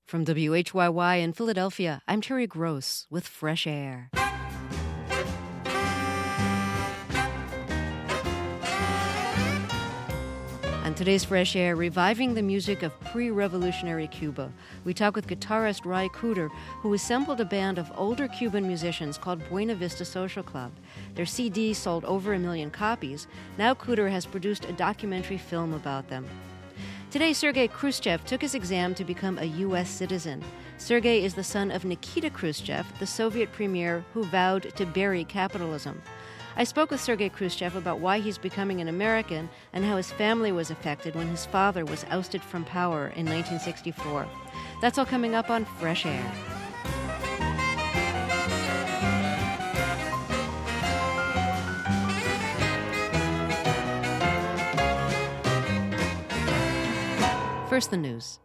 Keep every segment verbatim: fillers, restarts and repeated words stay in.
From W H Y Y in Philadelphia, I'm Terry Gross with Fresh Air. On today's Fresh Air, reviving the music of pre-revolutionary Cuba, we talk with guitarist Ry Cooder, who assembled a band of older Cuban musicians called Buena Vista Social Club. Their C D sold over a million copies. Now Cooder has produced a documentary film about them. Today, Sergei Khrushchev took his exam to become a U S citizen. Sergei is the son of Nikita Khrushchev, the Soviet premier who vowed to bury capitalism. I spoke with Sergei Khrushchev about why he's becoming an American and how his family was affected when his father was ousted from power in nineteen sixty-four. That's all coming up on Fresh Air. First, the news.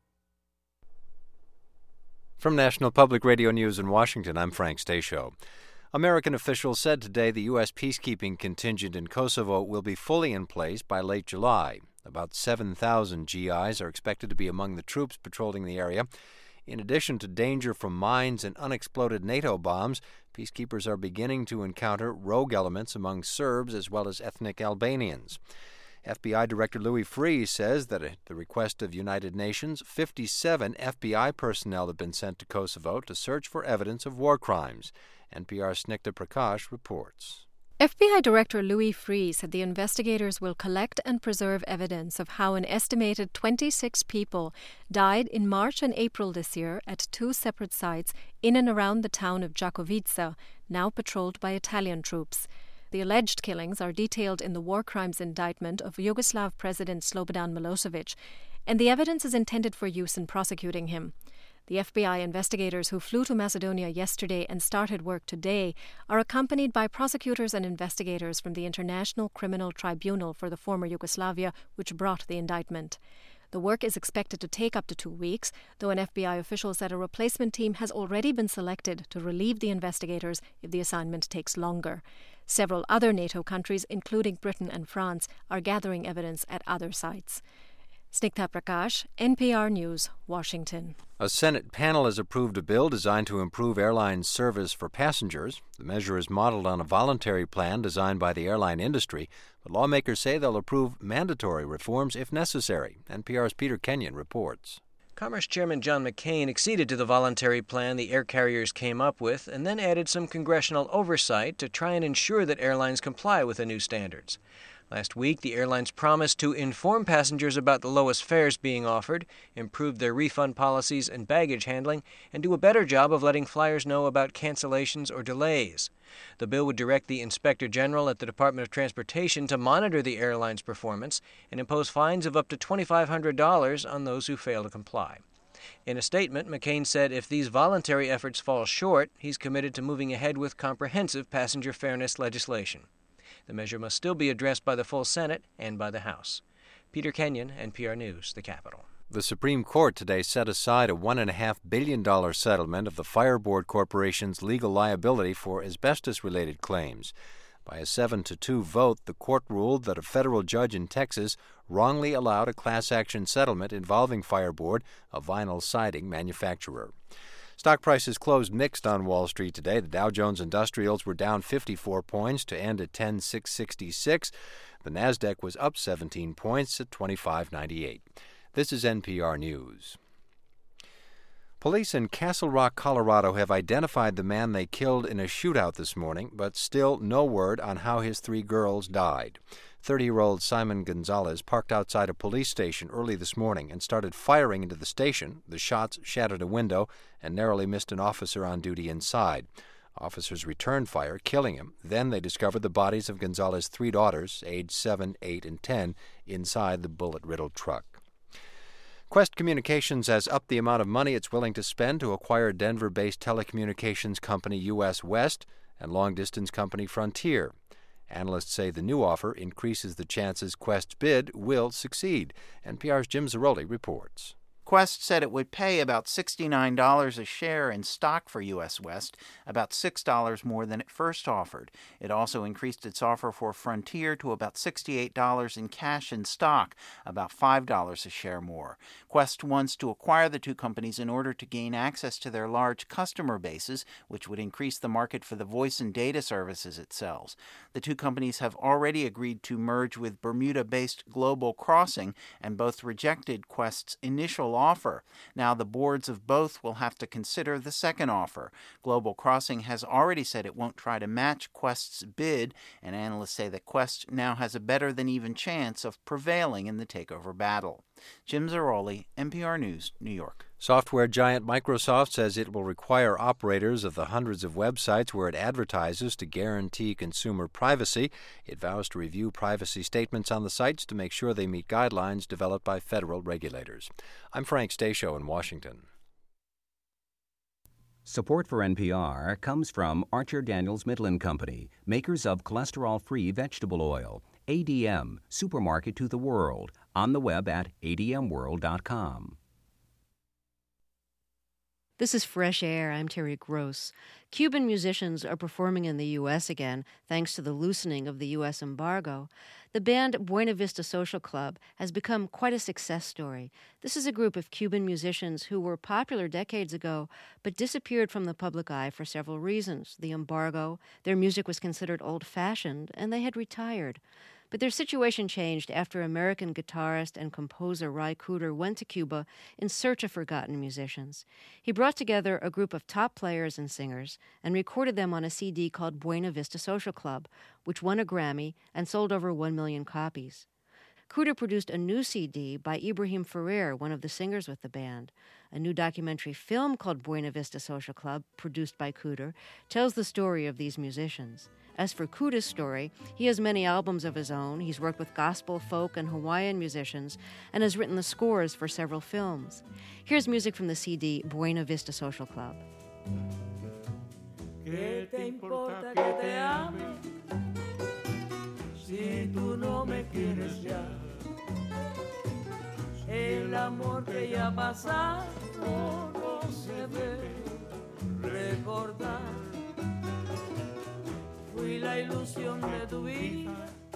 From National Public Radio News in Washington, I'm Frank Stasio. American officials said today the U S peacekeeping contingent in Kosovo will be fully in place by late July. About seven thousand G Is are expected to be among the troops patrolling the area. In addition to danger from mines and unexploded NATO bombs, peacekeepers are beginning to encounter rogue elements among Serbs as well as ethnic Albanians. F B I Director Louis Freeh says that at the request of United Nations, fifty-seven F B I personnel have been sent to Kosovo to search for evidence of war crimes. N P R's Snikta Prakash reports. F B I Director Louis Freeh said the investigators will collect and preserve evidence of how an estimated twenty-six people died in March and April this year at two separate sites in and around the town of Đakovica, now patrolled by Italian troops. The alleged killings are detailed in the war crimes indictment of Yugoslav President Slobodan Milosevic, and the evidence is intended for use in prosecuting him. The F B I investigators who flew to Macedonia yesterday and started work today are accompanied by prosecutors and investigators from the International Criminal Tribunal for the former Yugoslavia, which brought the indictment. The work is expected to take up to two weeks, though an F B I official said a replacement team has already been selected to relieve the investigators if the assignment takes longer. Several other NATO countries, including Britain and France, are gathering evidence at other sites. Snikta Prakash, N P R News, Washington. A Senate panel has approved a bill designed to improve airline service for passengers. The measure is modeled on a voluntary plan designed by the airline industry, but lawmakers say they'll approve mandatory reforms if necessary. N P R's Peter Kenyon reports. Commerce Chairman John McCain acceded to the voluntary plan the air carriers came up with and then added some congressional oversight to try and ensure that airlines comply with the new standards. Last week, the airlines promised to inform passengers about the lowest fares being offered, improve their refund policies and baggage handling, and do a better job of letting flyers know about cancellations or delays. The bill would direct the Inspector General at the Department of Transportation to monitor the airline's performance and impose fines of up to twenty-five hundred dollars on those who fail to comply. In a statement, McCain said if these voluntary efforts fall short, he's committed to moving ahead with comprehensive passenger fairness legislation. The measure must still be addressed by the full Senate and by the House. Peter Kenyon, N P R News, the Capitol. The Supreme Court today set aside a one point five billion dollars settlement of the Fire Board Corporation's legal liability for asbestos-related claims. By a seven to two vote, the court ruled that a federal judge in Texas wrongly allowed a class-action settlement involving Fire Board, a vinyl siding manufacturer. Stock prices closed mixed on Wall Street today. The Dow Jones Industrials were down fifty-four points to end at ten thousand six hundred sixty-six. The Nasdaq was up seventeen points at twenty-five ninety-eight. This is N P R News. Police in Castle Rock, Colorado have identified the man they killed in a shootout this morning, but still no word on how his three girls died. thirty-year-old Simon Gonzalez parked outside a police station early this morning and started firing into the station. The shots shattered a window and narrowly missed an officer on duty inside. Officers returned fire, killing him. Then they discovered the bodies of Gonzalez's three daughters, aged seven, eight, and ten, inside the bullet-riddled truck. Quest Communications has upped the amount of money it's willing to spend to acquire Denver-based telecommunications company U S West and long-distance company Frontier. Analysts say the new offer increases the chances Quest's bid will succeed. N P R's Jim Zaroli reports. Quest said it would pay about sixty-nine dollars a share in stock for U S. West, about six dollars more than it first offered. It also increased its offer for Frontier to about sixty-eight dollars in cash and stock, about five dollars a share more. Quest wants to acquire the two companies in order to gain access to their large customer bases, which would increase the market for the voice and data services it sells. The two companies have already agreed to merge with Bermuda-based Global Crossing, and both rejected Quest's initial offer. Now the boards of both will have to consider the second offer. Global Crossing has already said it won't try to match Quest's bid, and analysts say that Quest now has a better than even chance of prevailing in the takeover battle. Jim Zaroli, N P R News, New York. Software giant Microsoft says it will require operators of the hundreds of websites where it advertises to guarantee consumer privacy. It vows to review privacy statements on the sites to make sure they meet guidelines developed by federal regulators. I'm Frank Stasio in Washington. Support for N P R comes from Archer Daniels Midland Company, makers of cholesterol-free vegetable oil. A D M, supermarket to the world, on the web at a d m world dot com. This is Fresh Air. I'm Terry Gross. Cuban musicians are performing in the U S again, thanks to the loosening of the U S embargo. The band Buena Vista Social Club has become quite a success story. This is a group of Cuban musicians who were popular decades ago, but disappeared from the public eye for several reasons. The embargo, their music was considered old-fashioned, and they had retired. But their situation changed after American guitarist and composer Ry Cooder went to Cuba in search of forgotten musicians. He brought together a group of top players and singers and recorded them on a C D called Buena Vista Social Club, which won a Grammy and sold over one million copies. Cooder produced a new C D by Ibrahim Ferrer, one of the singers with the band. A new documentary film called Buena Vista Social Club, produced by Cooder, tells the story of these musicians. As for Cooder's story, he has many albums of his own. He's worked with gospel, folk, and Hawaiian musicians and has written the scores for several films. Here's music from the C D Buena Vista Social Club. ¿Qué te importa que te ame si tú no me quieres ya? El amor que ya ha pasado no se debe recordar. Fui la ilusión de tu vida,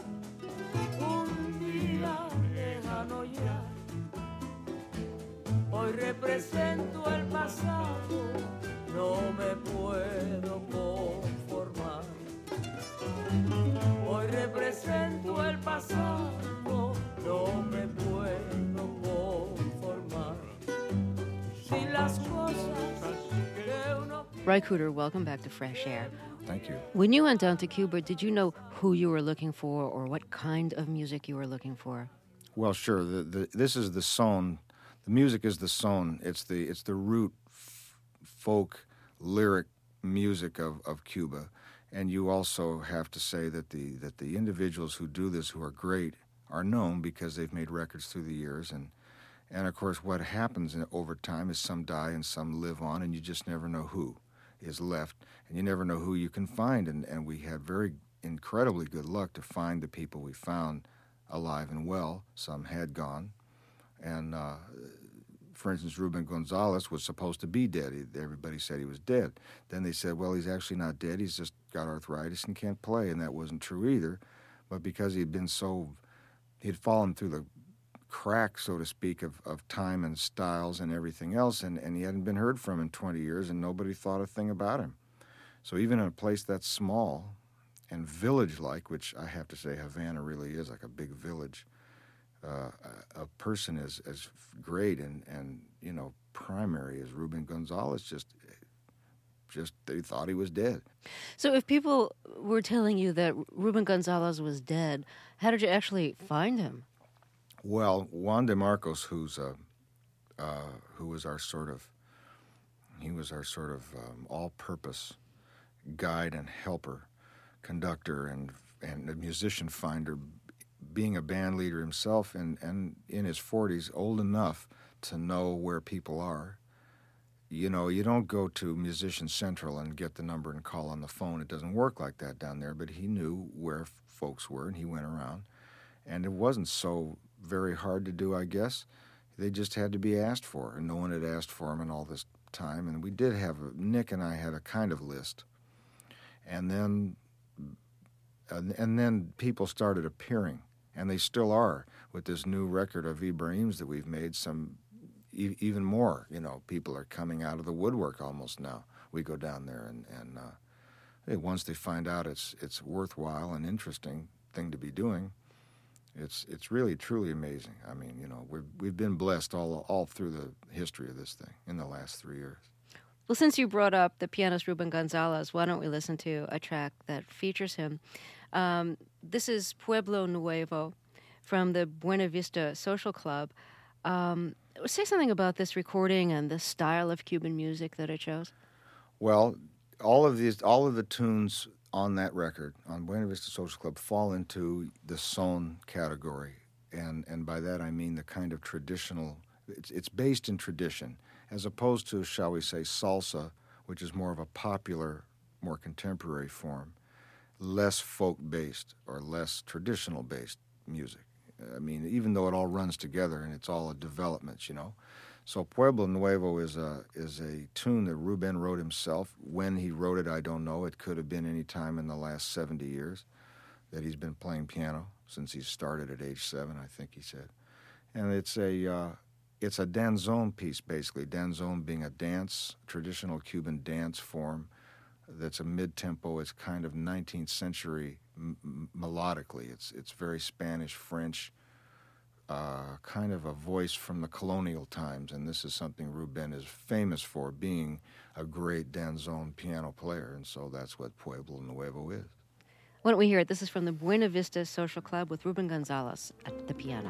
un día lejano ya. Hoy represento el pasado, no me puedo conformar. Hoy represento el pasado, no me puedo conformar. Si las cosas que uno... Ry Cooder, welcome back to Fresh Air. Thank you. When you went down to Cuba, did you know who you were looking for or what kind of music you were looking for? Well, sure. The, the, this is the son. The music is the son. It's the it's the root f- folk lyric music of, of Cuba, and you also have to say that the that the individuals who do this, who are great, are known because they've made records through the years, and and of course what happens in, over time is some die and some live on, and you just never know who is left, and you never know who you can find, and, and we had very incredibly good luck to find the people we found alive and well. Some had gone, and uh, for instance, Ruben Gonzalez was supposed to be dead. He, everybody said he was dead. Then they said, well, he's actually not dead. He's just got arthritis and can't play, and that wasn't true either. But because he'd been so, he'd fallen through the crack, so to speak, of, of time and styles and everything else, and, and he hadn't been heard from in twenty years, and nobody thought a thing about him. So even in a place that's small and village-like, which I have to say Havana really is like a big village, uh, a, a person as, as great and, and, you know, primary as Ruben Gonzalez, just, just they thought he was dead. So if people were telling you that Ruben Gonzalez was dead, how did you actually find him? Well, Juan de Marcos, who's a, uh, who was our sort of, he was our sort of um, all-purpose guide and helper, conductor and and a musician finder, being a band leader himself and, and in his forties, old enough to know where people are. You know, you don't go to Musician Central and get the number and call on the phone. It doesn't work like that down there, but he knew where f- folks were, and he went around. And it wasn't so very hard to do, I guess. they just had to be asked for, and no one had asked for them in all this time. And we did have, a, Nick and I had a kind of list. And then, and, and then people started appearing, and they still are, with this new record of Ibrahim's that we've made. Some e- even more, you know, people are coming out of the woodwork almost now. We go down there, and, and uh, hey, once they find out it's it's worthwhile and interesting thing to be doing, it's it's really truly amazing. I mean, you know, we've we've been blessed all all through the history of this thing in the last three years. Well, since you brought up the pianist Ruben Gonzalez, why don't we listen to a track that features him? Um, this is Pueblo Nuevo from the Buena Vista Social Club. Um, say something about this recording and the style of Cuban music that it shows. Well, all of these, all of the tunes on that record, on Buena Vista Social Club, fall into the son category, and and by that I mean the kind of traditional. It's, it's based in tradition, as opposed to, shall we say, salsa, which is more of a popular, more contemporary form, less folk-based or less traditional-based music. I mean, even though it all runs together and it's all a development, you know. So Pueblo Nuevo is a is a tune that Ruben wrote himself. When he wrote it, I don't know. It could have been any time in the last seventy years that he's been playing piano, since he started at age seven, I think he said. And it's a uh, it's a danzón piece, basically. Danzón being a dance, traditional Cuban dance form that's a mid-tempo. It's kind of nineteenth century m- melodically. It's it's very Spanish, French, uh, kind of a voice from the colonial times, and this is something Ruben is famous for, being a great danzón piano player, and so that's what Pueblo Nuevo is. Why don't we hear it? This is from the Buena Vista Social Club with Ruben Gonzalez at the piano.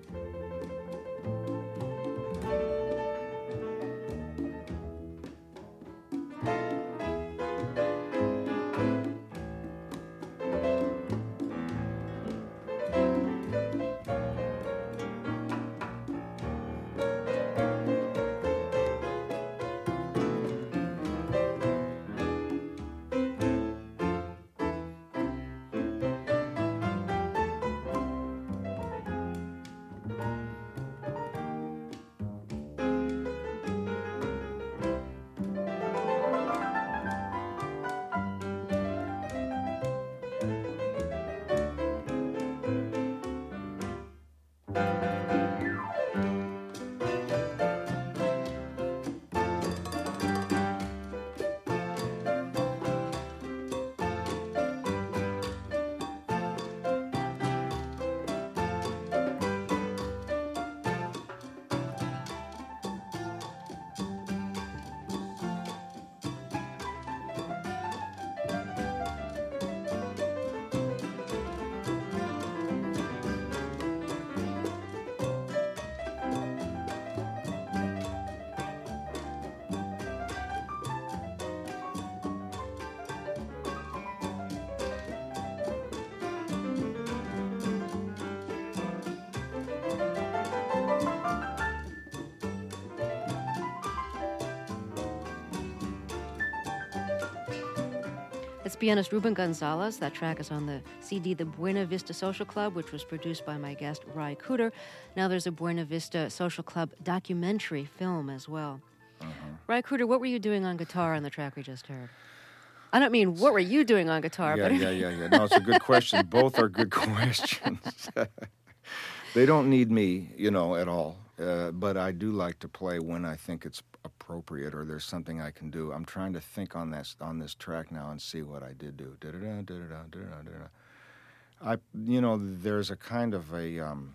It's pianist Ruben Gonzalez. That track is on the C D The Buena Vista Social Club, which was produced by my guest, Ry Cooder. Now there's a Buena Vista Social Club documentary film as well. Uh-huh. Ry Cooder, what were you doing on guitar on the track we just heard? I don't mean what were you doing on guitar, yeah, but... Yeah, yeah, yeah. No, it's a good question. Both are good questions. They don't need me, you know, at all. Uh, but I do like to play when I think it's appropriate or there's something I can do. I'm trying to think on this on this track now and see what I did do. Da-da-da, da-da-da, da-da-da, da-da-da. I, you know, there's a kind of a um,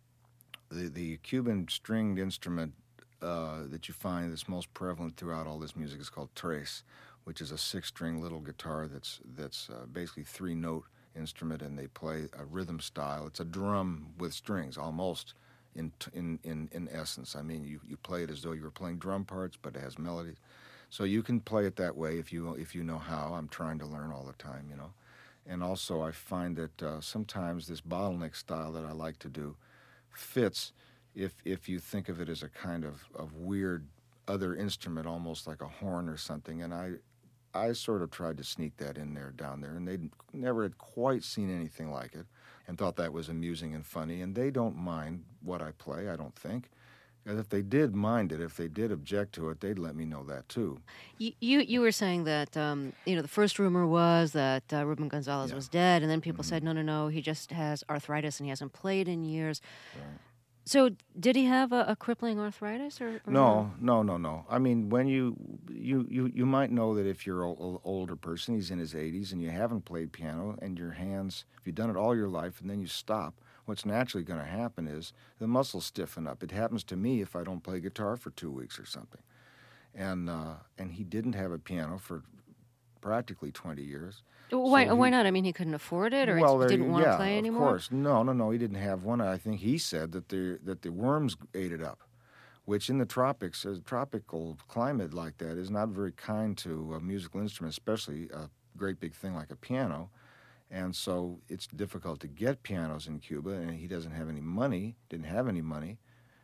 the the Cuban stringed instrument uh, that you find that's most prevalent throughout all this music is called tres, which is a six-string little guitar that's that's uh, basically three-note instrument, and they play a rhythm style. It's a drum with strings, almost. In, in in in essence, I mean, you, you play it as though you were playing drum parts, but it has melodies. So you can play it that way if you if you know how. I'm trying to learn all the time, you know. And also, I find that uh, sometimes this bottleneck style that I like to do fits if if you think of it as a kind of, of weird other instrument, almost like a horn or something. And I I sort of tried to sneak that in there down there, and they never had quite seen anything like it, and thought that was amusing and funny. And they don't mind what I play, I don't think, And if they did mind it, if they did object to it, they'd let me know that too. You you, you were saying that um, you know the first rumor was that uh, Ruben Gonzalez Yeah. was dead, and then people Mhm. said no no no he just has arthritis and he hasn't played in years. Right. So did he have a, a crippling arthritis or, or No, no, no, no. I mean, when you you you you might know that if you're an older person, he's in his eighties, and you haven't played piano, and your hands, if you've done it all your life, and then you stop, what's naturally going to happen is the muscles stiffen up. It happens to me if I don't play guitar for two weeks or something. And uh, and he didn't have a piano for practically twenty years. Why So why he- not? I mean, he couldn't afford it, or well, he there didn't you- want to yeah, play anymore. Of course, no, no, no. He didn't have one. I think he said that the that the worms ate it up, which in the tropics, a tropical climate like that is not very kind to a musical instrument, especially a great big thing like a piano. And so it's difficult to get pianos in Cuba, and he doesn't have any money. Didn't have any money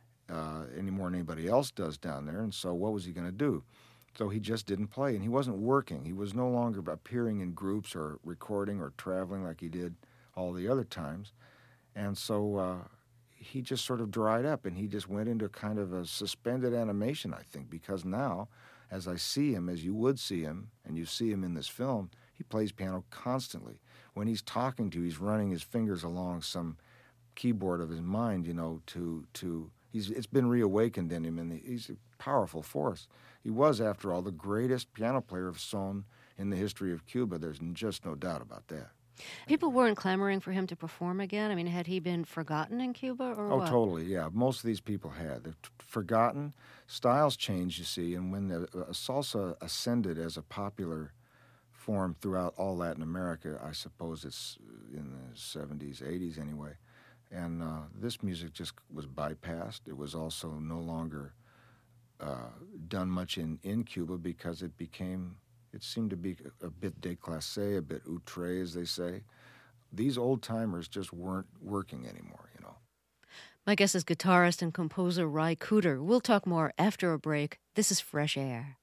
uh, any more than anybody else does down there. And so what was he going to do? So he just didn't play, and he wasn't working. He was no longer appearing in groups or recording or traveling like he did all the other times. And so uh, he just sort of dried up, and he just went into kind of a suspended animation, I think, because now, as I see him, as you would see him, and you see him in this film, he plays piano constantly. When he's talking to you, he's running his fingers along some keyboard of his mind, you know, to, to he's it's been reawakened in him, and he's a powerful force. He was, after all, the greatest piano player of son in the history of Cuba. There's just no doubt about that. People weren't clamoring for him to perform again. I mean, had he been forgotten in Cuba, or Oh, what? totally, yeah. Most of these people had. They're t- forgotten. Styles changed, you see, and when the uh, salsa ascended as a popular form throughout all Latin America, I suppose it's in the seventies, eighties anyway, and uh, this music just was bypassed. It was also no longer uh, done much in, in Cuba because it became, it seemed to be a, a bit déclassé, a bit outré, as they say. These old-timers just weren't working anymore, you know. My guest is guitarist and composer Ry Cooder. We'll talk more after a break. This is Fresh Air.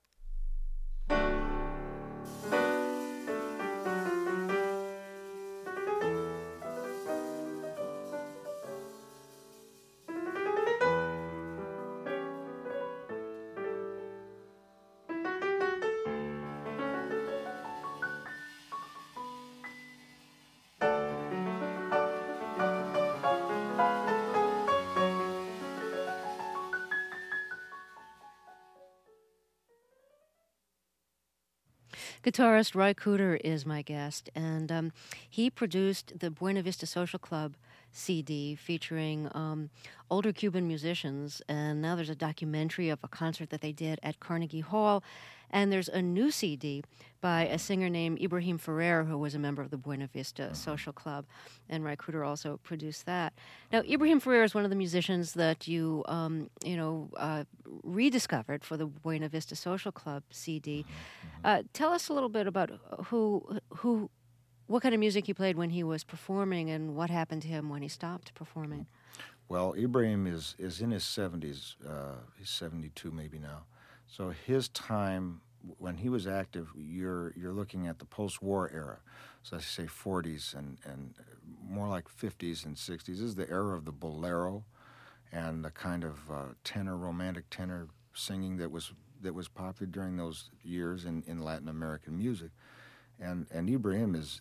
Guitarist Ry Cooder is my guest, and um, he produced the Buena Vista Social Club C D featuring um, older Cuban musicians, and now there's a documentary of a concert that they did at Carnegie Hall, and there's a new C D by a singer named Ibrahim Ferrer, who was a member of the Buena Vista Social Club, and Ry Cooder also produced that. Now, Ibrahim Ferrer is one of the musicians that you, um, you know, uh, rediscovered for the Buena Vista Social Club C D. Uh, tell us a little bit about who, who, what kind of music he played when he was performing, and what happened to him when he stopped performing. Well, Ibrahim is, is in his seventies. Uh, he's seventy-two maybe now. So his time, when he was active, you're you're looking at the post-war era. So I say forties and, and more like fifties and sixties. This is the era of the bolero and the kind of uh, tenor, romantic tenor singing that was that was popular during those years in, in Latin American music. And and Ibrahim is,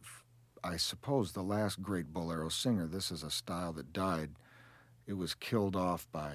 I suppose, the last great bolero singer. This is a style that died. It was killed off by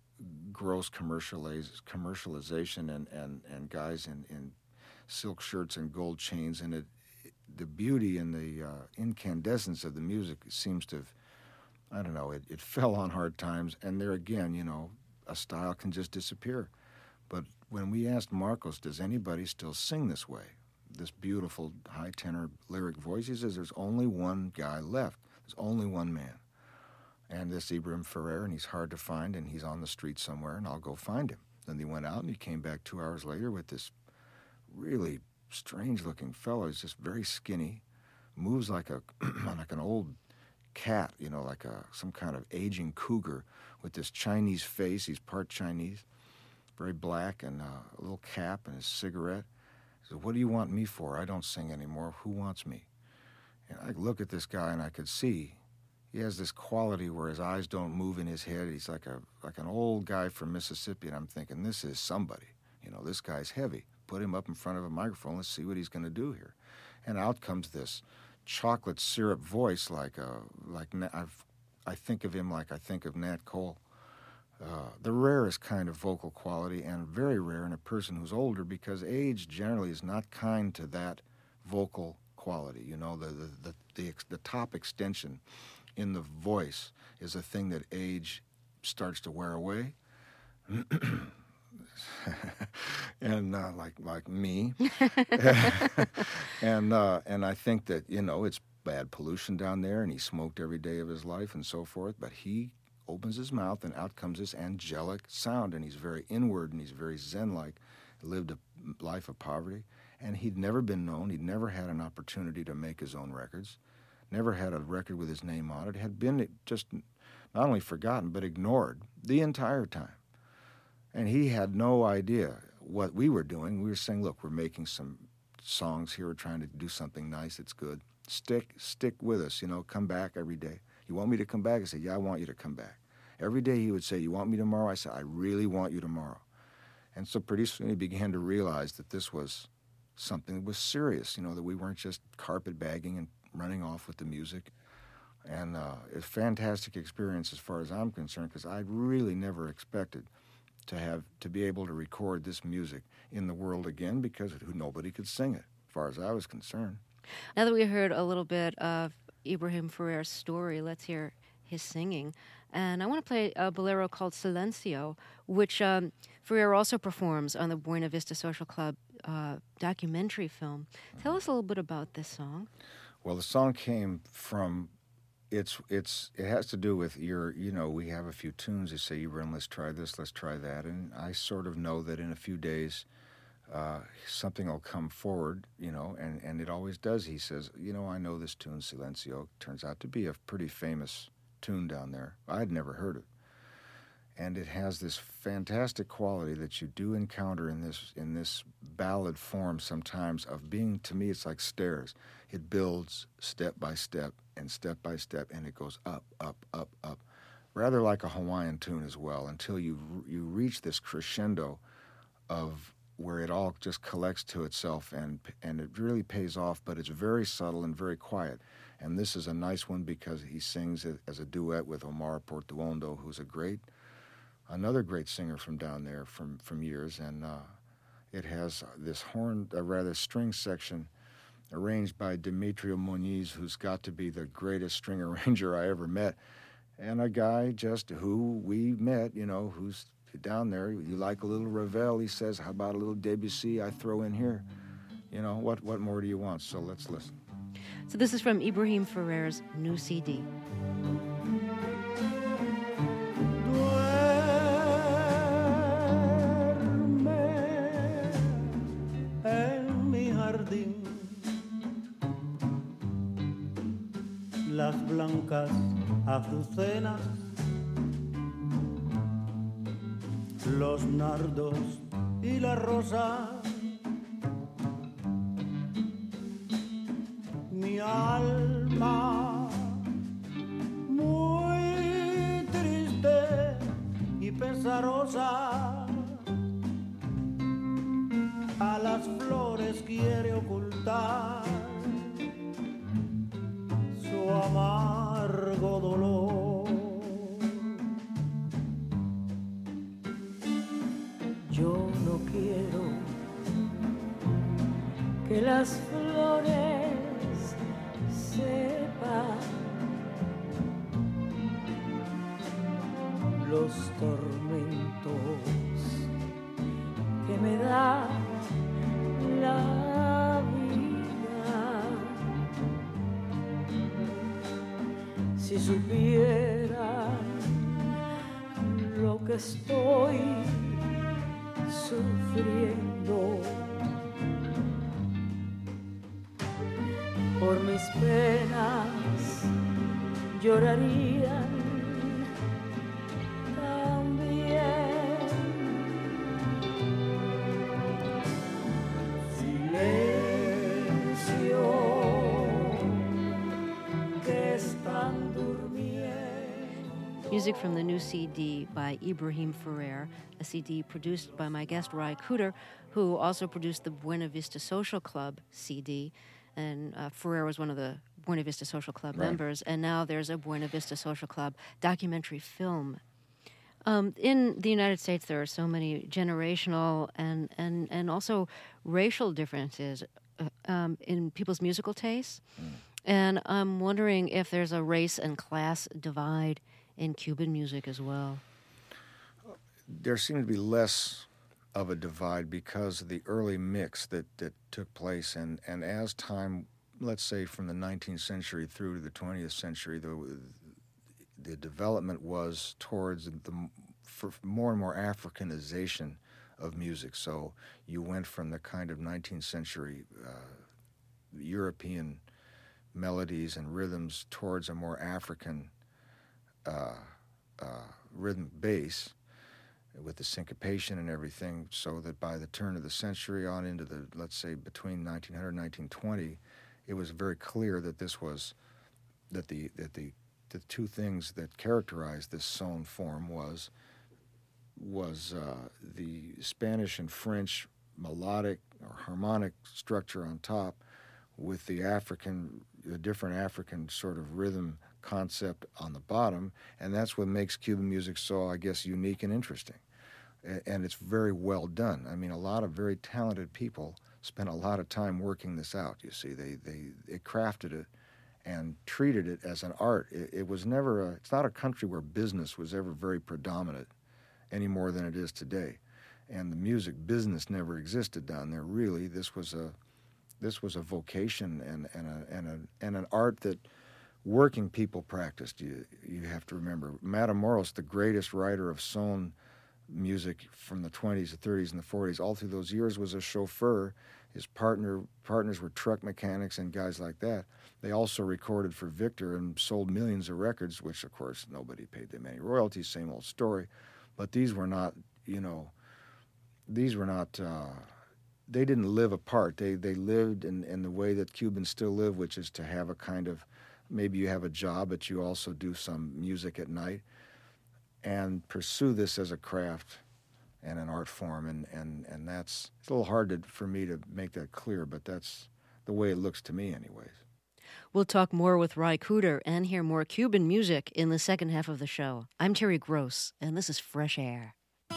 gross commercializ- commercialization and, and, and guys in, in silk shirts and gold chains. And it, it, the beauty and the uh, incandescence of the music seems to have, I don't know, it, it fell on hard times. And there again, you know, a style can just disappear. But when we asked Marcos, does anybody still sing this way? This beautiful high tenor lyric voice, he says there's only one guy left. There's only one man. And this Ibrahim Ferrer, and he's hard to find, and he's on the street somewhere, and I'll go find him. Then he went out, and he came back two hours later with this really strange-looking fellow. He's just very skinny, moves like a like an old cat, you know, like a some kind of aging cougar with this Chinese face. He's part Chinese, very black, and uh, a little cap and his cigarette. He said, "What do you want me for? I don't sing anymore. Who wants me?" And I look at this guy, and I could see he has this quality where his eyes don't move in his head. He's like a like an old guy from Mississippi, and I'm thinking, this is somebody. You know, this guy's heavy. Put him up in front of a microphone. Let's see what he's going to do here. And out comes this chocolate syrup voice, like a like I've, I think of him like I think of Nat Cole. Uh, the rarest kind of vocal quality, and very rare in a person who's older, because age generally is not kind to that vocal quality. You know, the the the, the, the top extension in the voice is a thing that age starts to wear away. and uh, like like me, and uh, and I think that, you know, it's bad pollution down there, and he smoked every day of his life and so forth. But he opens his mouth, and out comes this angelic sound, and he's very inward, and he's very Zen-like. Lived a life of poverty, and he'd never been known. He'd never had an opportunity to make his own records. Never had a record with his name on it. Had been just not only forgotten but ignored the entire time. And he had no idea what we were doing. We were saying, look, we're making some songs here. We're trying to do something nice. It's good. Stick stick with us, you know, come back every day. You want me to come back? I said, yeah, I want you to come back. Every day he would say, you want me tomorrow? I said, I really want you tomorrow. And so pretty soon he began to realize that this was something that was serious, you know, that we weren't just carpetbagging and running off with the music. And uh, it's a fantastic experience as far as I'm concerned, because I really never expected to have to be able to record this music in the world again, because nobody could sing it, as far as I was concerned. Now that we heard a little bit of Ibrahim Ferrer's story, let's hear his singing. And I want to play a bolero called Silencio, which um, Ferrer also performs on the Buena Vista Social Club uh, documentary film. Tell us a little bit about this song. Well, the song came from, it's it's it has to do with your, you know, we have a few tunes that say, Ibrahim, let's try this, let's try that. And I sort of know that in a few days, Uh, something will come forward, you know, and, and it always does. He says, you know, I know this tune, Silencio. Turns out to be a pretty famous tune down there. I'd never heard it. And it has this fantastic quality that you do encounter in this in this ballad form sometimes of being, to me, it's like stairs. It builds step by step and step by step, and it goes up, up, up, up, rather like a Hawaiian tune as well, until you you reach this crescendo of where it all just collects to itself, and and it really pays off, but it's very subtle and very quiet. And this is a nice one because he sings it as a duet with Omar Portuondo, who's a great, another great singer from down there from, from years. And uh, it has this horn, uh, rather string section arranged by Demetrio Moniz, who's got to be the greatest string arranger I ever met. And a guy just who we met, you know, who's down there. You like a little Ravel, he says, how about a little Debussy I throw in here? You know, what, what more do you want? So let's listen. So this is from Ibrahim Ferrer's new C D. Duerme en mi jardín, las blancas azucenas, los nardos y la rosa. Mi alma muy triste y pesarosa a las flores quiere ocultar su amargo dolor. Yo no quiero que las flores sepan los tormentos que me da la vida. Si supieran lo que estoy sufriendo por mis penas, llorarían también. Silencio, que están durmiendo. music from the new C D by Ibrahim Ferrer, a C D produced by my guest Ry Cooder, who also produced the Buena Vista Social Club C D. And uh, Ferrer was one of the Buena Vista Social Club Right. members, and now there's a Buena Vista Social Club documentary film. Um, in the United States, there are so many generational and, and, and also racial differences uh, um, in people's musical tastes. Mm. And I'm wondering if there's a race and class divide in Cuban music as well. There seemed to be less of a divide because of the early mix that, that took place. And, and as time, let's say from the nineteenth century through to the twentieth century, the, the development was towards the for more and more Africanization of music. So you went from the kind of nineteenth century uh, European melodies and rhythms towards a more African uh, uh, rhythm base with the syncopation and everything, so that by the turn of the century on into the, let's say, between nineteen hundred and nineteen twenty, it was very clear that this was, that the that the the two things that characterized this son form was was uh, the Spanish and French melodic or harmonic structure on top, with the African, the different African sort of rhythm concept on the bottom, and that's what makes Cuban music so, I guess, unique and interesting. And it's very well done. I mean, a lot of very talented people spent a lot of time working this out, you see. They they, they crafted it and treated it as an art. It, it was never a, it's not a country where business was ever very predominant any more than it is today. And the music business never existed down there, really. This was a this was a vocation and, and, a, and, a, and an art that working people practiced, you, you have to remember. Matamoros, the greatest writer of son music from the twenties, the thirties, and the forties, all through those years was a chauffeur. His partner partners were truck mechanics and guys like that. They also recorded for Victor and sold millions of records, which, of course, nobody paid them any royalties, same old story. But these were not, you know, these were not, uh, they didn't live apart. They they lived in, in the way that Cubans still live, which is to have a kind of, maybe you have a job, but you also do some music at night, and pursue this as a craft and an art form, and, and, and that's, it's a little hard to, for me to make that clear, but that's the way it looks to me anyways. We'll talk more with Ry Cooder and hear more Cuban music in the second half of the show. I'm Terry Gross, and this is Fresh Air.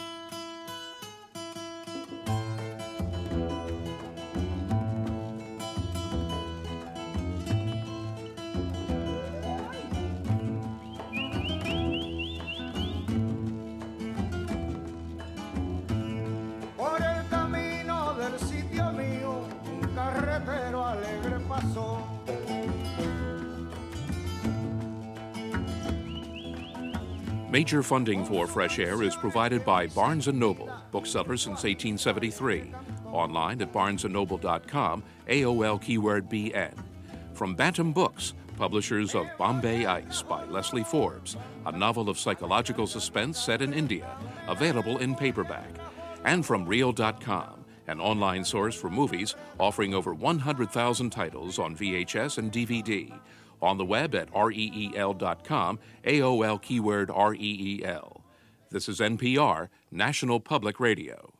Major funding for Fresh Air is provided by Barnes and Noble, bookseller since eighteen seventy-three. Online at barnes and noble dot com, A O L keyword B N. From Bantam Books, publishers of Bombay Ice by Leslie Forbes, a novel of psychological suspense set in India, available in paperback. And from Reel dot com, an online source for movies offering over one hundred thousand titles on V H S and D V D. On the web at reel dot com, A O L keyword R E E L. This is N P R, National Public Radio.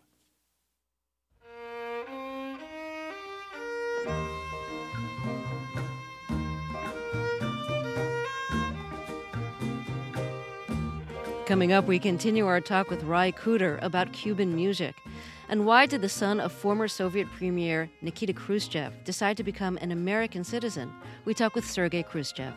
Coming up, we continue our talk with Ry Cooder about Cuban music. And why did the son of former Soviet Premier Nikita Khrushchev decide to become an American citizen? We talk with Sergei Khrushchev.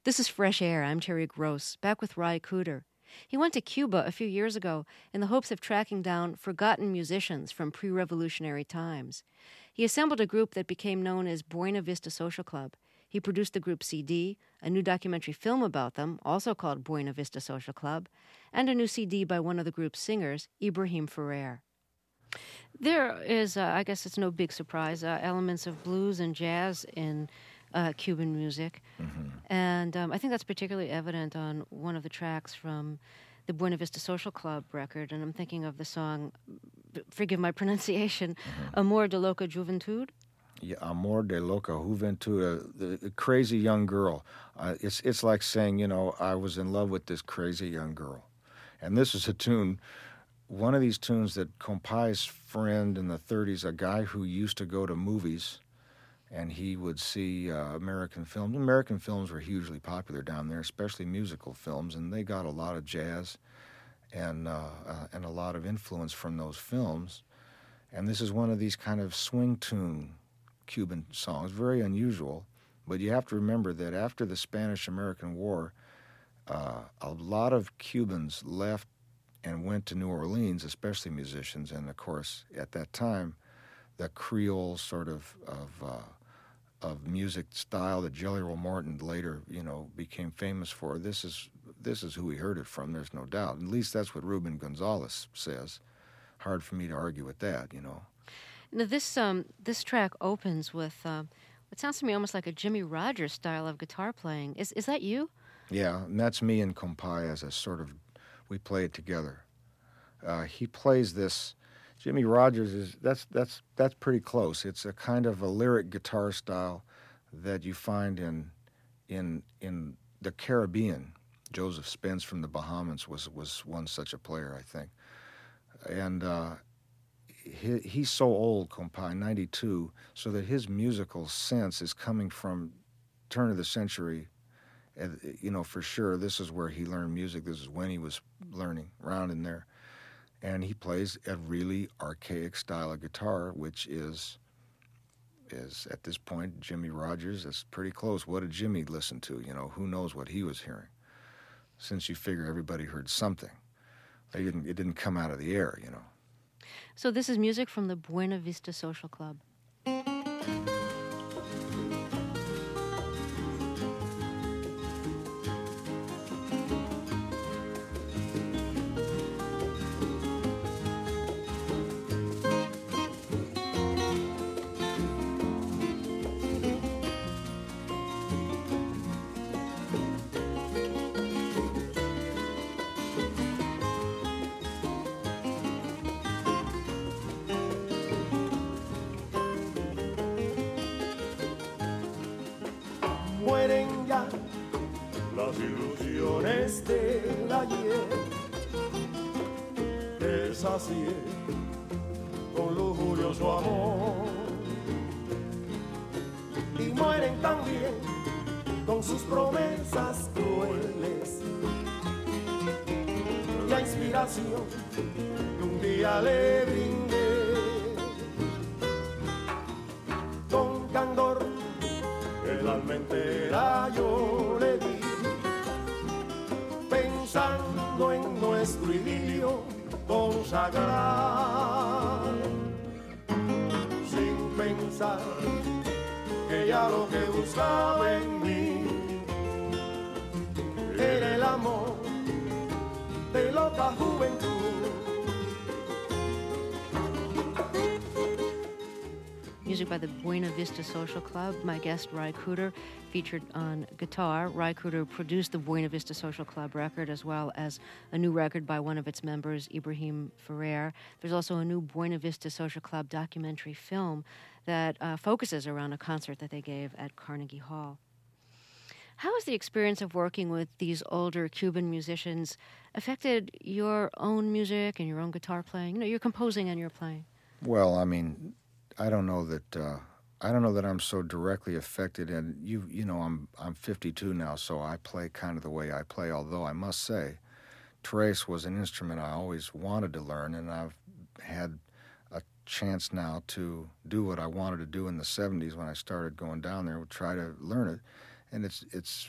This is Fresh Air. I'm Terry Gross, back with Ry Cooder. He went to Cuba a few years ago in the hopes of tracking down forgotten musicians from pre-revolutionary times. He assembled a group that became known as Buena Vista Social Club. He produced the group's C D, a new documentary film about them, also called Buena Vista Social Club, and a new C D by one of the group's singers, Ibrahim Ferrer. There is, uh, I guess it's no big surprise, uh, elements of blues and jazz in uh, Cuban music. Mm-hmm. And um, I think that's particularly evident on one of the tracks from the Buena Vista Social Club record. And I'm thinking of the song, forgive my pronunciation, mm-hmm. Amor de Loca Juventud. Yeah, Amor de Loca Juventud, uh, the, the crazy young girl. Uh, it's it's like saying, you know, I was in love with this crazy young girl. And this is a tune, one of these tunes that Compay's friend in the thirties, a guy who used to go to movies, and he would see uh, American films. American films were hugely popular down there, especially musical films, and they got a lot of jazz and uh, uh, and a lot of influence from those films. And this is one of these kind of swing tune Cuban songs, very unusual, but you have to remember that after the Spanish-American War, uh, a lot of Cubans left and went to New Orleans, especially musicians, and of course, at that time, the Creole sort of of, uh, of music style that Jelly Roll Morton later, you know, became famous for. This is this is who we heard it from. There's no doubt. At least that's what Ruben Gonzalez says. Hard for me to argue with that, you know. Now, this um, this track opens with uh, what sounds to me almost like a Jimmy Rogers style of guitar playing. Is is that you? Yeah, and that's me and Compay as a sort of, we play it together. Uh, he plays this. Jimmy Rogers is that's that's that's pretty close. It's a kind of a lyric guitar style that you find in in in the Caribbean. Joseph Spence from the Bahamas was was one such a player, I think, and. Uh, He, he's so old, Compay, ninety-two, so that his musical sense is coming from turn of the century. And, you know, for sure, this is where he learned music. This is when he was learning, around in there. And he plays a really archaic style of guitar, which is, is at this point, Jimmy Rogers. It's pretty close. What did Jimmy listen to? You know, who knows what he was hearing? Since you figure everybody heard something. They didn't, it didn't come out of the air, you know. So this is music from the Buena Vista Social Club. Mueren ya las ilusiones del ayer, te sacié con lujurioso amor, y mueren también con sus promesas crueles, la inspiración que un día le brindé, con candor el alma entera yo le di, pensando en nuestro idilio consagrar, sin pensar que ya lo que buscaba en mí era el amor de loca juventud. Music by the Buena Vista Social Club. My guest, Ry Cooder, featured on guitar. Ry Cooder produced the Buena Vista Social Club record, as well as a new record by one of its members, Ibrahim Ferrer. There's also a new Buena Vista Social Club documentary film that uh, focuses around a concert that they gave at Carnegie Hall. How has the experience of working with these older Cuban musicians affected your own music and your own guitar playing? You know, you're composing and you're playing. Well, I mean, I don't know that uh, I don't know that I'm so directly affected, and you you know I'm I'm fifty-two now, so I play kind of the way I play. Although I must say, Tres was an instrument I always wanted to learn, and I've had a chance now to do what I wanted to do in the seventies when I started going down there, try to learn it, and it's it's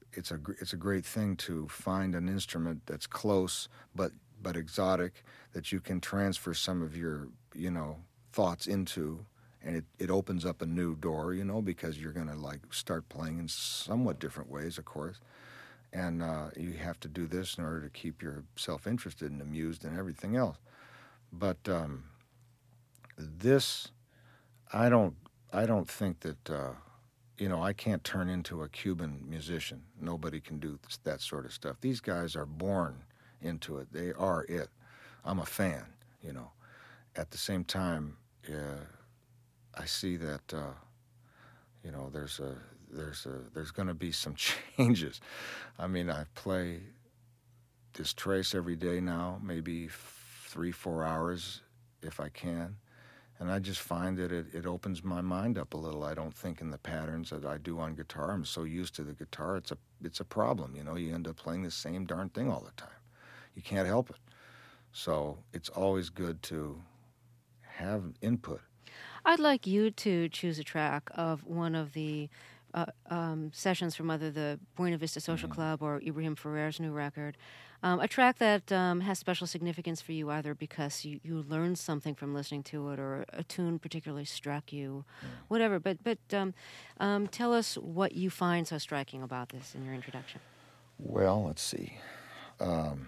it's a it's a great thing to find an instrument that's close but but exotic, that you can transfer some of your you know thoughts into, and it, it opens up a new door, you know, because you're going to like start playing in somewhat different ways, of course, and uh, you have to do this in order to keep yourself interested and amused and everything else. But um, this, I don't I don't think that. Uh, You know, I can't turn into a Cuban musician. Nobody can do that sort of stuff. These guys are born into it. They are it. I'm a fan, you know. At the same time, uh, I see that, uh, you know, there's a there's a there's going to be some changes. I mean, I play this trace every day now, maybe f- three, four hours if I can. And I just find that it, it opens my mind up a little. I don't think in the patterns that I do on guitar. I'm so used to the guitar, it's a it's a problem. You know, you end up playing the same darn thing all the time. You can't help it. So it's always good to have input. I'd like you to choose a track of one of the uh, um, sessions from either the Buena Vista Social mm-hmm. Club or Ibrahim Ferrer's new record. Um, a track that um, has special significance for you, either because you, you learned something from listening to it or a tune particularly struck you, mm. whatever. But but um, um, tell us what you find so striking about this in your introduction. Well, let's see. Um,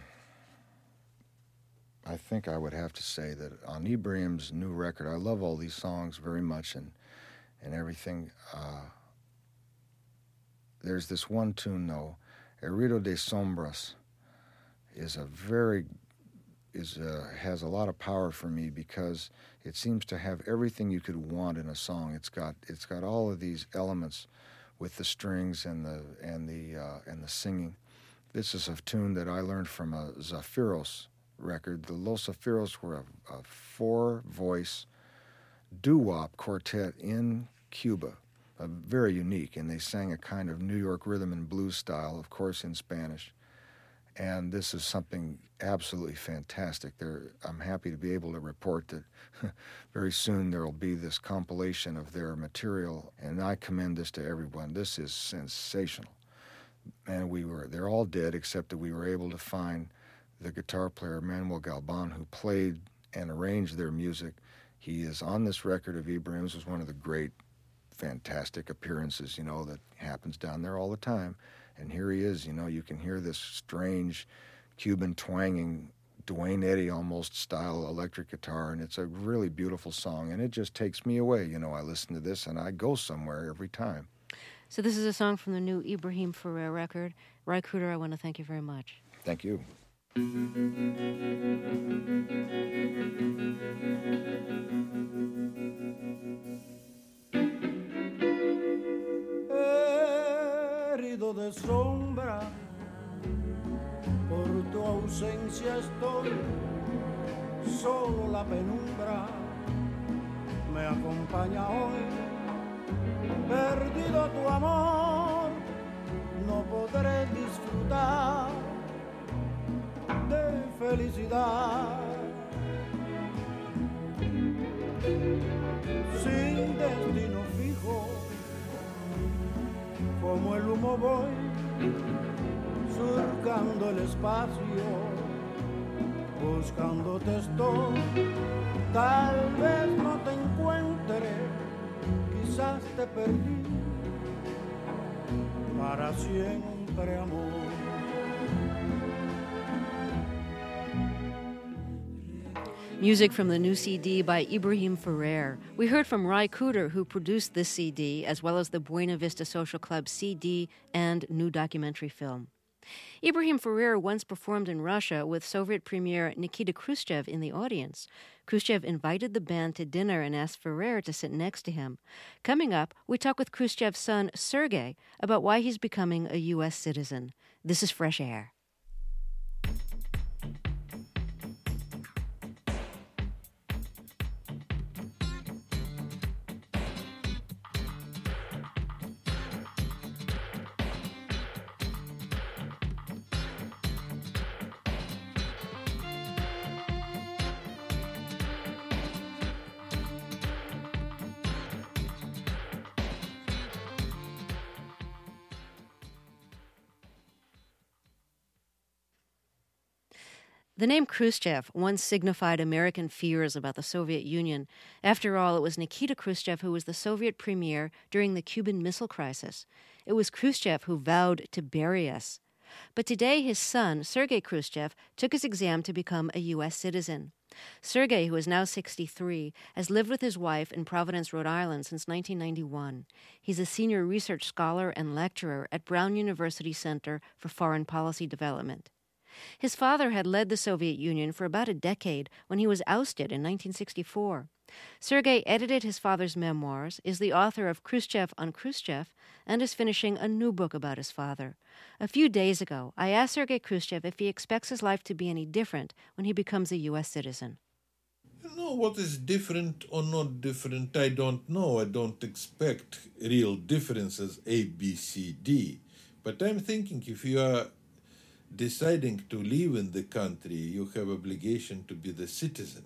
I think I would have to say that on Ibrahim's new record, I love all these songs very much and, and everything. Uh, there's this one tune, though, Herido de Sombras, is a very is uh, has a lot of power for me because it seems to have everything you could want in a song. It's got it's got all of these elements with the strings and the and the uh, and the singing. This is a tune that I learned from a Zafiros record. The Los Zafiros were a, a four-voice doo-wop quartet in Cuba, uh, very unique, and they sang a kind of New York rhythm and blues style, of course, in Spanish. And this is something absolutely fantastic. There, I'm happy to be able to report that very soon there will be this compilation of their material, and I commend this to everyone. This is sensational. And we were, they're all dead except that we were able to find the guitar player, Manuel Galban, who played and arranged their music. He is on this record of Ibrahim's. It was one of the great, fantastic appearances, you know, that happens down there all the time. And here he is, you know, you can hear this strange Cuban twanging, Duane Eddy almost style electric guitar, and it's a really beautiful song, and it just takes me away. You know, I listen to this and I go somewhere every time. So this is a song from the new Ibrahim Ferrer record. Ry Cooder, I want to thank you very much. Thank you. Herido de sombra, por tu ausencia estoy, solo la penumbra me acompaña hoy. Perdido tu amor, no podré disfrutar de felicidad. Sin destino fijo, como el humo voy, surcando el espacio, buscándote estoy. Tal vez no te encuentre, quizás te perdí, para siempre amor. Music from the new C D by Ibrahim Ferrer. We heard from Ry Cooder, who produced this C D, as well as the Buena Vista Social Club C D and new documentary film. Ibrahim Ferrer once performed in Russia with Soviet Premier Nikita Khrushchev in the audience. Khrushchev invited the band to dinner and asked Ferrer to sit next to him. Coming up, we talk with Khrushchev's son, Sergei, about why he's becoming a U S citizen. This is Fresh Air. The name Khrushchev once signified American fears about the Soviet Union. After all, it was Nikita Khrushchev who was the Soviet premier during the Cuban Missile Crisis. It was Khrushchev who vowed to bury us. But today his son, Sergei Khrushchev, took his exam to become a U S citizen. Sergei, who is now sixty-three, has lived with his wife in Providence, Rhode Island since nineteen ninety-one. He's a senior research scholar and lecturer at Brown University Center for Foreign Policy Development. His father had led the Soviet Union for about a decade when he was ousted in nineteen sixty-four. Sergei edited his father's memoirs, is the author of Khrushchev on Khrushchev, and is finishing a new book about his father. A few days ago, I asked Sergei Khrushchev if he expects his life to be any different when he becomes a U S citizen. You know, what is different or not different, I don't know. I don't expect real differences, A, B, C, D. But I'm thinking if you are deciding to live in the country, you have obligation to be the citizen.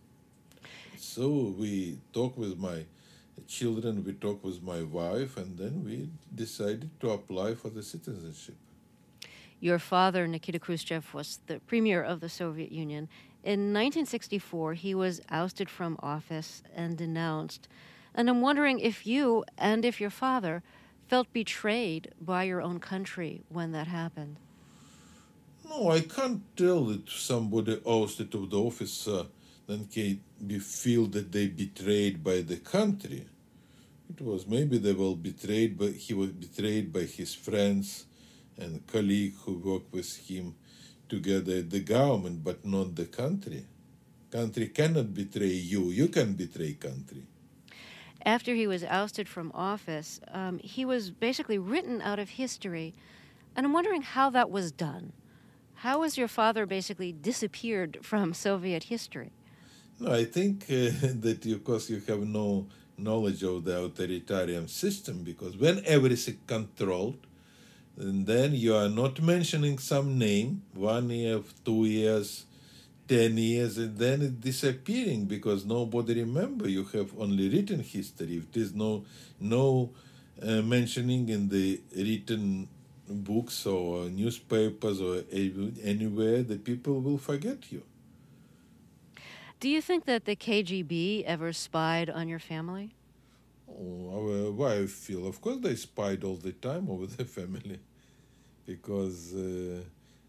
So we talk with my children, we talk with my wife, and then we decided to apply for the citizenship. Your father, Nikita Khrushchev, was the premier of the Soviet Union. In nineteen sixty-four, he was ousted from office and denounced. And I'm wondering if you and if your father felt betrayed by your own country when that happened. No, I can't tell that somebody ousted of the office uh, then can be feel that they betrayed by the country. It was maybe they were betrayed, but he was betrayed by his friends and colleagues who worked with him together at the government, but not the country. Country cannot betray you. You can betray country. After he was ousted from office, um, he was basically written out of history. And I'm wondering how that was done. How was your father basically disappeared from Soviet history? No, I think uh, that, of course, you have no knowledge of the authoritarian system, because when everything controlled, and then you are not mentioning some name, one year, two years, ten years, and then it's disappearing because nobody remember. You have only written history. If there's no no uh, mentioning in the written books or newspapers or anywhere, the people will forget you. Do you think that the K G B ever spied on your family? Oh, our wife feel, of course, they spied all the time over the family, because uh,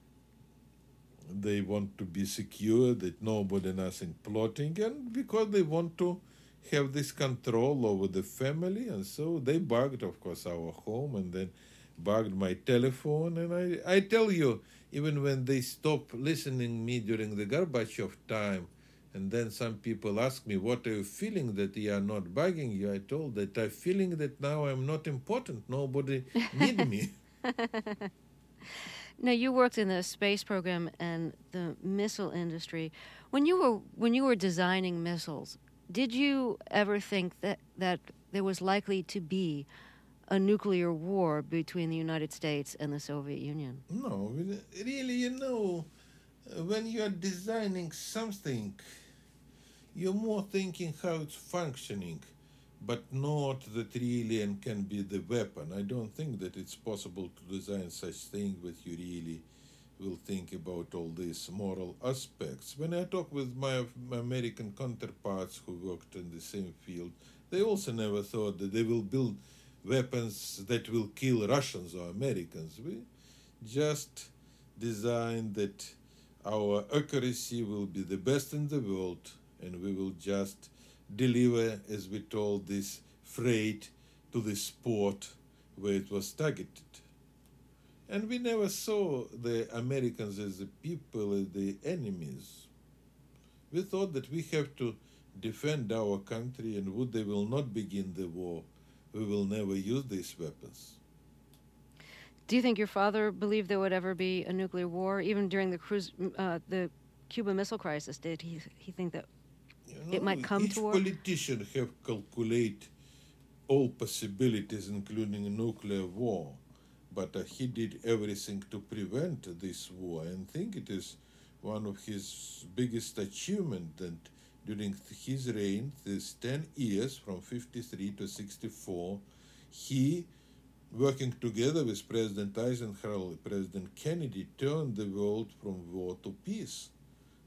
they want to be secure, that nobody, nothing plotting, and because they want to have this control over the family, and so they bugged, of course, our home, and then bugged my telephone, and I, I tell you, even when they stop listening me during the Gorbachev time, and then some people ask me, what are you feeling that they are not bugging you? I told that I'm feeling that now I'm not important. Nobody need me. Now, you worked in the space program and the missile industry. When you were when you were designing missiles, did you ever think that, that there was likely to be a nuclear war between the United States and the Soviet Union? No, really, you know, when you are designing something, you're more thinking how it's functioning, but not that really and can be the weapon. I don't think that it's possible to design such thing that you really will think about all these moral aspects. When I talk with my, my American counterparts who worked in the same field, they also never thought that they will build weapons that will kill Russians or Americans. We just designed that our accuracy will be the best in the world, and we will just deliver, as we told, this freight to the spot where it was targeted. And we never saw the Americans as the people, as the enemies. We thought that we have to defend our country, and would they will not begin the war, we will never use these weapons. Do you think your father believed there would ever be a nuclear war? Even during the cruise, uh, the Cuban Missile Crisis, did he he think that you know, it might come each to war? Each politician have calculate all possibilities, including a nuclear war, but uh, he did everything to prevent this war. And I think it is one of his biggest achievements. And during his reign, these ten years, from fifty-three to sixty-four, he, working together with President Eisenhower, President Kennedy, turned the world from war to peace.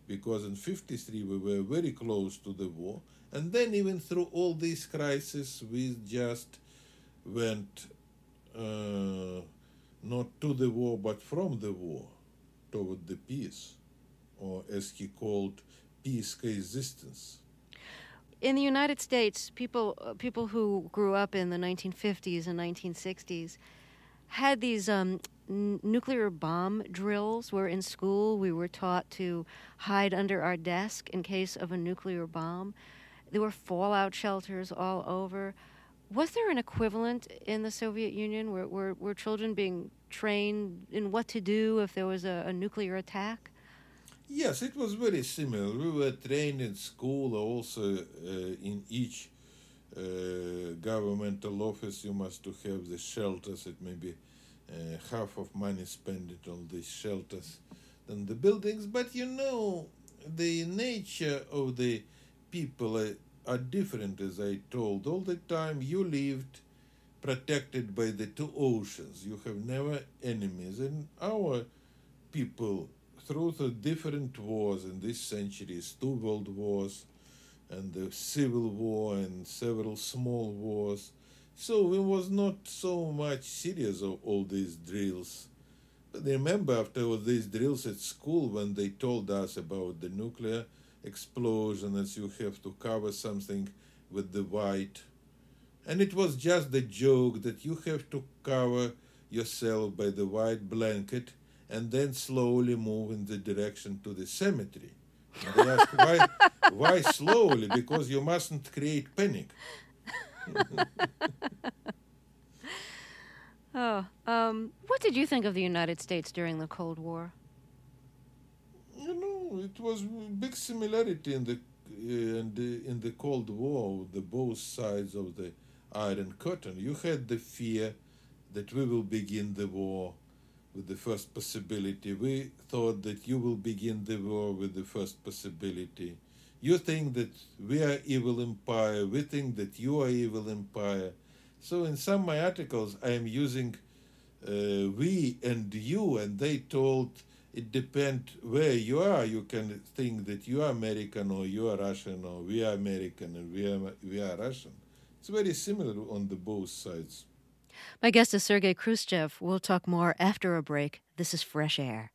because in fifty-three we were very close to the war. And then even through all these crises, we just went uh, not to the war, but from the war toward the peace, or as he called, peace coexistence. In the United States, people uh, people who grew up in the nineteen fifties and nineteen sixties had these um, n- nuclear bomb drills where in school we were taught to hide under our desk in case of a nuclear bomb. There were fallout shelters all over. Was there an equivalent in the Soviet Union? Were, were, were children being trained in what to do if there was a, a nuclear attack? Yes, it was very similar. We were trained in school, also uh, in each uh, governmental office you must to have the shelters. It may be uh, half of money spent on these shelters than the buildings. But you know, the nature of the people are, are different, as I told. All the time you lived protected by the two oceans. You have never enemies. And our people, through the different wars in this century, two world wars and the civil war and several small wars, so it was not so much serious of all these drills. But remember, after all these drills at school, when they told us about the nuclear explosion, as you have to cover something with the white, and it was just the joke that you have to cover yourself by the white blanket and then slowly move in the direction to the cemetery. And they asked, why, why slowly? Because you mustn't create panic. oh, um, what did you think of the United States during the Cold War? You know, it was a big similarity in the, uh, in the in the Cold War, the both sides of the Iron Curtain. You had the fear that we will begin the war with the first possibility. We thought that you will begin the war with the first possibility. You think that we are evil empire. We think that you are evil empire. So in some of my articles, I am using uh, we and you, and they told it depends where you are. You can think that you are American or you are Russian, or we are American and we are, we are Russian. It's very similar on the both sides. My guest is Sergei Khrushchev. We'll talk more after a break. This is Fresh Air.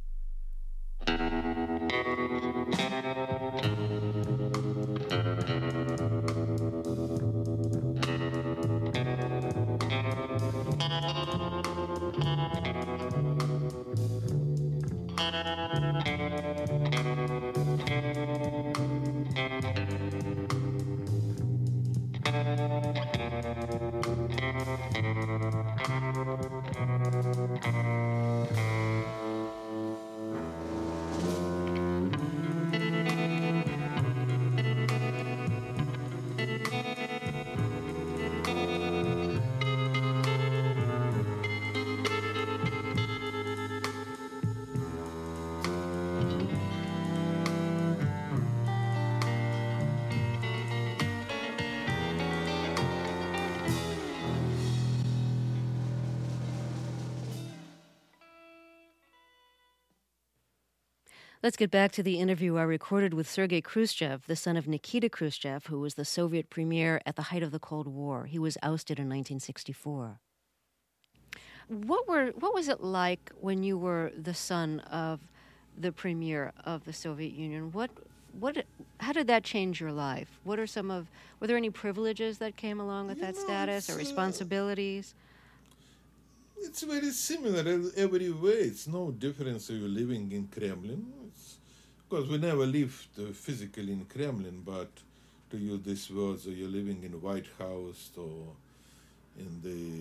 Let's get back to the interview I recorded with Sergei Khrushchev, the son of Nikita Khrushchev, who was the Soviet premier at the height of the Cold War. He was ousted in nineteen sixty-four. What were what was it like when you were the son of the premier of the Soviet Union? What what how did that change your life? What are some of were there any privileges that came along with You that know, status or it's, uh, responsibilities? It's very similar every way. It's no difference if you're living in Kremlin. It's, because we never lived uh, physically in Kremlin, but to use these words, or you're living in White House or in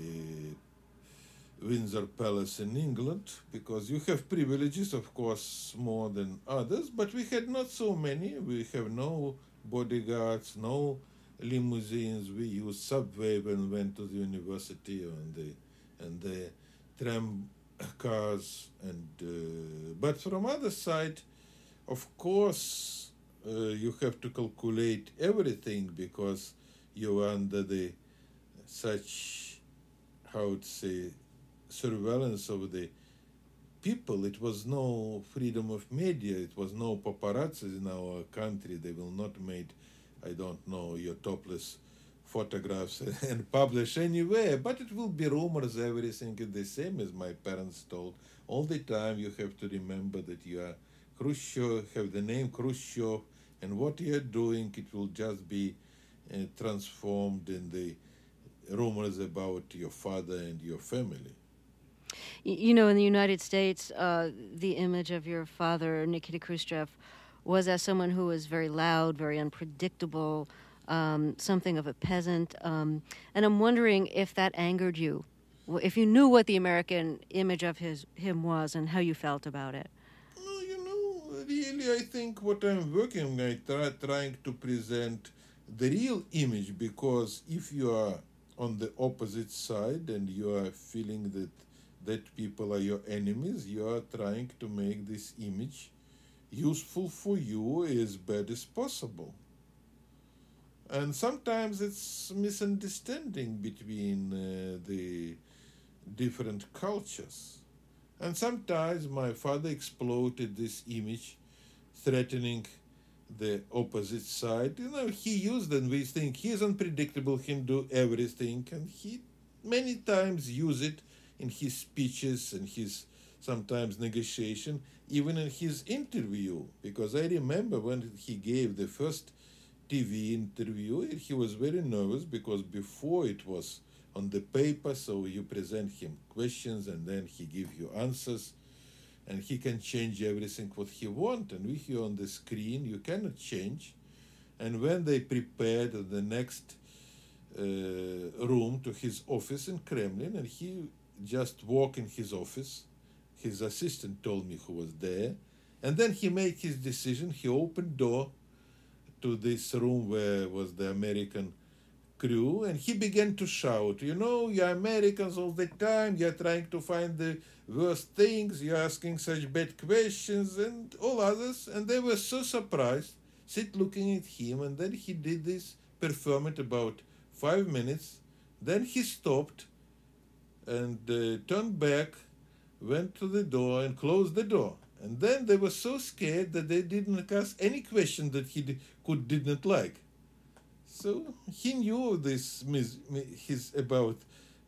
the Windsor Palace in England, because you have privileges, of course, more than others, but we had not so many. We have no bodyguards, no limousines. We used subway when we went to the university, and the and the tram cars, and uh, but from other side, of course, uh, you have to calculate everything because you are under the such, how to say, surveillance of the people. It was no freedom of media. It was no paparazzi in our country. They will not make, I don't know, your topless photographs and publish anywhere. But it will be rumors, everything is the same as my parents told. All the time you have to remember that you are Khrushchev, have the name Khrushchev, and what you are doing, it will just be uh, transformed in the rumors about your father and your family. You know, in the United States, uh, the image of your father, Nikita Khrushchev, was as someone who was very loud, very unpredictable, um, something of a peasant. Um, and I'm wondering if that angered you, if you knew what the American image of his him was and how you felt about it. No, you know, really, I think what I'm working, I try trying to present the real image, because if you are on the opposite side and you are feeling that that people are your enemies, you are trying to make this image useful for you as bad as possible. And sometimes it's misunderstanding between uh, the different cultures. And sometimes my father exploited this image, threatening the opposite side. You know, he used, and we think he is unpredictable, he can do everything, and he many times use it in his speeches and his sometimes negotiation, even in his interview. Because I remember when he gave the first T V interview, he was very nervous because before it was on the paper, so you present him questions and then he give you answers, and he can change everything what he want. And with you on the screen, you cannot change. And when they prepared the next uh, room to his office in Kremlin, and he just walked in his office, his assistant told me who was there, and then he made his decision. He opened door to this room where was the American crew, and he began to shout, you know, you're Americans all the time, you're trying to find the worst things, you're asking such bad questions, and all others. And they were so surprised, sit looking at him, and then he did this performance about five minutes. Then he stopped and uh, turned back, went to the door and closed the door. And then they were so scared that they didn't ask any question that he did, could did not like. So he knew this his about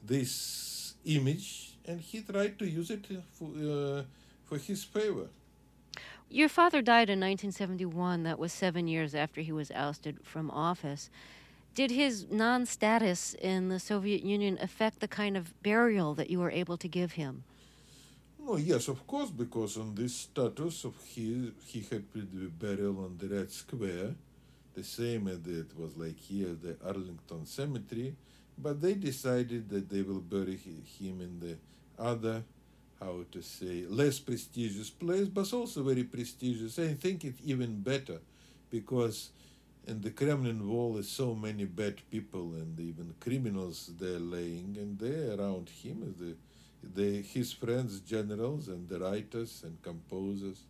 this image, and he tried to use it for, uh, for his favor. Your father died in nineteen seventy-one. That was seven years after he was ousted from office. Did his non-status in the Soviet Union affect the kind of burial that you were able to give him? Oh, yes, of course, because on this status of his, he had to be buried on the Red Square, the same as it was like here, the Arlington Cemetery, but they decided that they will bury him in the other, how to say, less prestigious place, but also very prestigious. I think it's even better, because in the Kremlin wall is so many bad people and even criminals they're laying, and there around him is the The, his friends, generals, and the writers and composers.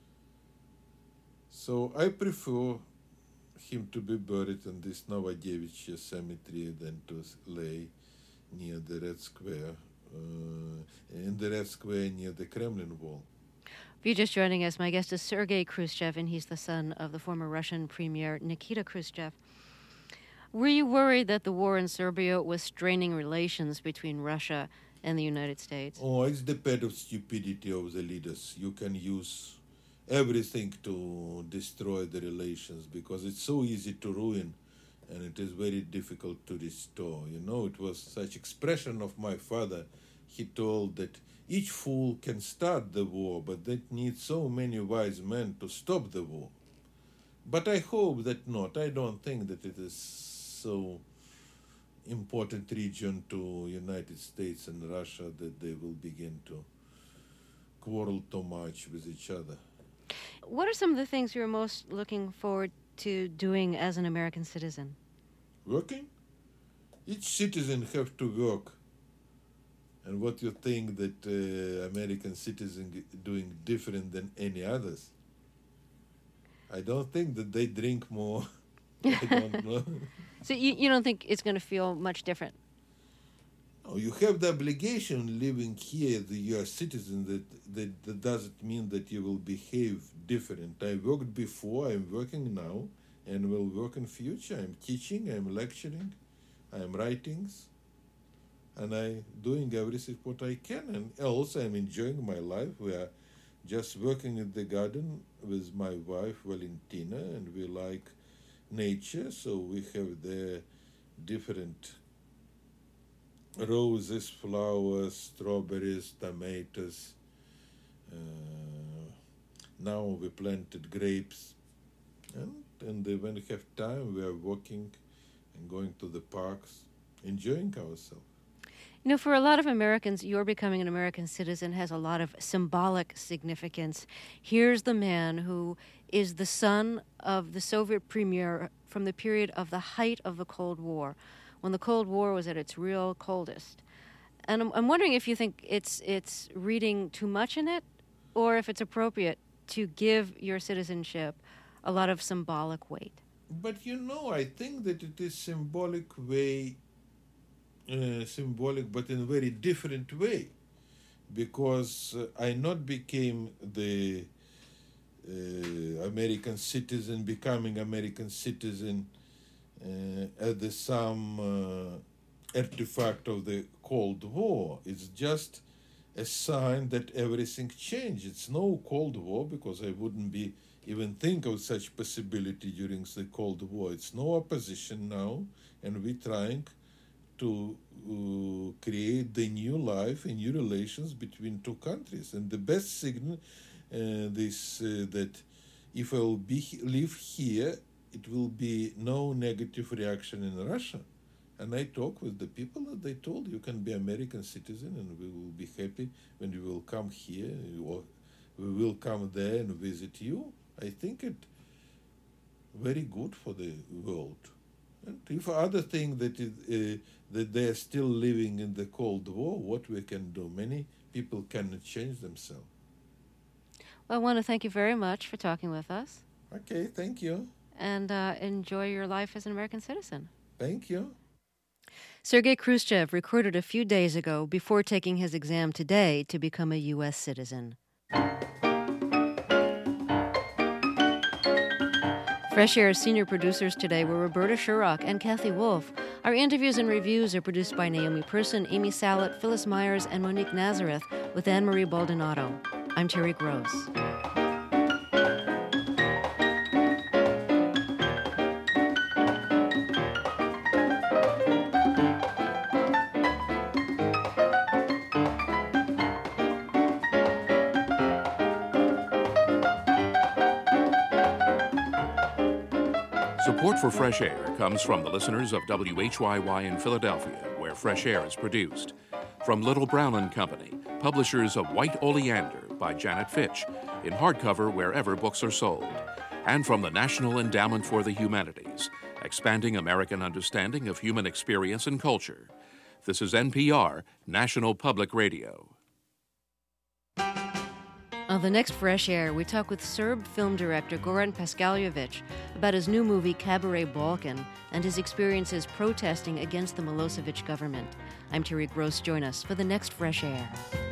So I prefer him to be buried in this Novodevichy cemetery than to lay near the Red Square, uh, in the Red Square near the Kremlin wall. If you're just joining us, my guest is Sergei Khrushchev, and he's the son of the former Russian premier Nikita Khrushchev. Were you worried that the war in Serbia was straining relations between Russia and the United States? Oh, it's the pet of stupidity of the leaders. You can use everything to destroy the relations because it's so easy to ruin and it is very difficult to restore. You know, it was such expression of my father. He told that each fool can start the war, but that needs so many wise men to stop the war. But I hope that not. I don't think that it is so important region to United States and Russia that they will begin to quarrel too much with each other. What are some of the things you're most looking forward to doing as an American citizen? Working? Each citizen have to work. And what you think that uh, American citizen doing different than any others? I don't think that they drink more. I don't know. So you, you don't think it's going to feel much different? No, you have the obligation living here as a U S citizen. That, that that doesn't mean that you will behave different. I worked before, I'm working now, and will work in future. I'm teaching, I'm lecturing, I'm writing, and I'm doing everything what I can. And also I'm enjoying my life. We are just working in the garden with my wife Valentina, and we like nature, so we have the different roses, flowers, strawberries, tomatoes. Uh, now we planted grapes, and, and when we have time, we are walking and going to the parks, enjoying ourselves. You know, for a lot of Americans, your becoming an American citizen has a lot of symbolic significance. Here's the man who is the son of the Soviet premier from the period of the height of the Cold War, when the Cold War was at its real coldest. And I'm, I'm wondering if you think it's it's reading too much in it, or if it's appropriate to give your citizenship a lot of symbolic weight. But you know, I think that it is symbolic way, uh, symbolic, but in a very different way, because uh, I not became the uh, American citizen, becoming American citizen uh, as the some uh, artifact of the Cold War. It's just a sign that everything changed. It's no Cold War, because I wouldn't be even think of such possibility during the Cold War. It's no opposition now, and we're trying to uh, create the new life and new relations between two countries. And the best signal uh, this uh, that if I will be live here, it will be no negative reaction in Russia. And I talk with the people that they told you can be American citizen, and we will be happy when you will come here, or we will come there and visit you. I think it very good for the world. And if other thing that it, uh, that they are still living in the Cold War, what we can do? Many people cannot change themselves. Well, I want to thank you very much for talking with us. Okay, thank you. And uh, enjoy your life as an American citizen. Thank you. Sergei Khrushchev recorded a few days ago before taking his exam today to become a U S citizen. Fresh Air's senior producers today were Roberta Shurrock and Kathy Wolf. Our interviews and reviews are produced by Naomi Person, Amy Sallet, Phyllis Myers, and Monique Nazareth, with Anne-Marie Baldonado. I'm Terry Gross. Support for Fresh Air comes from the listeners of W H Y Y in Philadelphia, where Fresh Air is produced. From Little Brown and Company, publishers of White Oleander by Janet Fitch, in hardcover wherever books are sold. And from the National Endowment for the Humanities, expanding American understanding of human experience and culture. This is N P R, National Public Radio. On the next Fresh Air, we talk with Serb film director Goran Paskaljevic about his new movie Cabaret Balkan and his experiences protesting against the Milosevic government. I'm Terry Gross. Join us for the next Fresh Air.